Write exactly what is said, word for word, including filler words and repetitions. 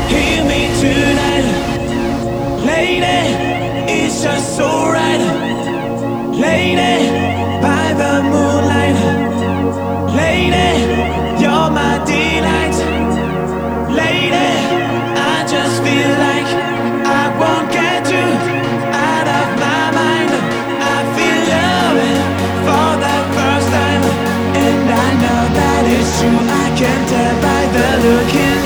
Hear me tonight, lady. It's just so right, lady. By the moonlight, lady. You're my delight, lady. I just feel like I won't get you out of my mind. I feel love for the first time, and I know that it's true. I can tell by the look in